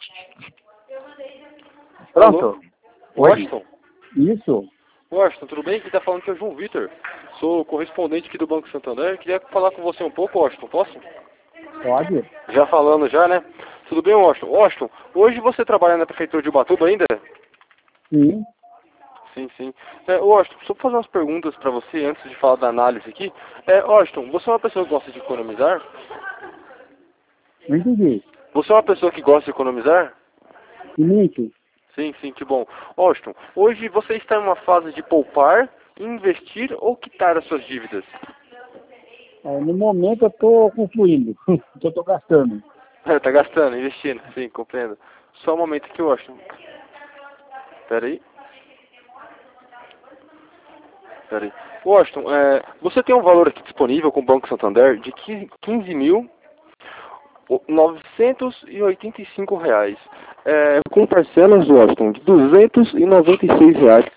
Pronto. Washington? Isso. Washington, tudo bem? Aqui tá falando que é o João Vitor. Sou correspondente aqui do Banco Santander. Queria falar com você um pouco, Washington. Posso? Pode. Já falando já, né? Tudo bem, Washington? Washington, hoje você trabalha na Prefeitura de Ubatuba ainda? Sim. Sim, sim. Washington, só fazer umas perguntas para você antes de falar da análise aqui. Washington, você é uma pessoa que gosta de economizar? Não entendi. Você é uma pessoa que gosta de economizar? Limite. Sim, sim, que bom. Washington, hoje você está em uma fase de poupar, investir ou quitar as suas dívidas? No momento eu estou concluindo. Eu estou gastando. Tá gastando, investindo, sim, compreendo. Só um momento aqui, Washington. Espera aí. Washington, você tem um valor aqui disponível com o Banco Santander de R$15.985. Com parcelas, Washington, de R$296.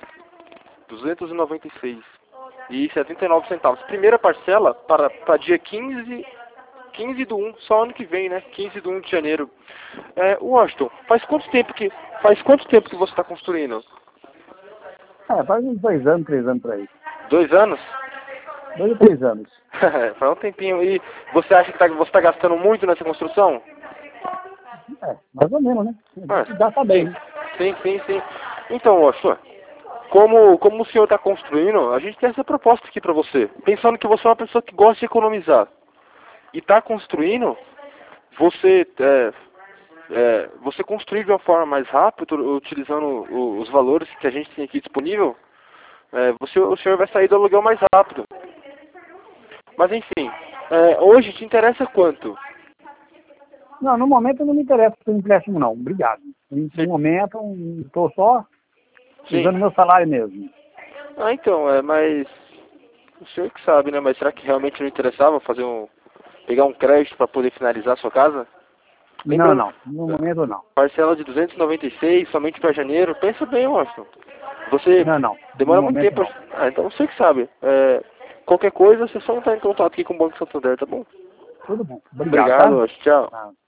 296,79. Primeira parcela para dia 15 do 1, só ano que vem, né? 15 do 1 de janeiro. Washington, faz quanto tempo que você está construindo? Faz uns 2 anos, 3 anos por aí. 2 anos? 2 ou 3 anos. Faz um tempinho. E você acha que você está gastando muito nessa construção? Mais ou menos, né? Gasta bem, né? Sim, sim, sim. Então, Washington, como o senhor está construindo, a gente tem essa proposta aqui para você. Pensando que você é uma pessoa que gosta de economizar e está construindo, você construir de uma forma mais rápida, utilizando os valores que a gente tem aqui disponível, o senhor vai sair do aluguel mais rápido. Mas enfim, hoje te interessa quanto? Não, no momento não me interessa por empréstimo não. Obrigado. No momento estou só usando meu salário mesmo. Então, mas o senhor que sabe, né? Mas será que realmente não interessava pegar um crédito para poder finalizar a sua casa? Lembrando, Não. No momento não. parcela de 296 somente para janeiro. Pensa bem, Washington. Você Não. demora No muito momento tempo. não. Então você que sabe. Qualquer coisa, você só entrar em contato aqui com o Banco Santander, tá bom? Tudo bom. Obrigado, Obrigado, tá? Washington. Tchau.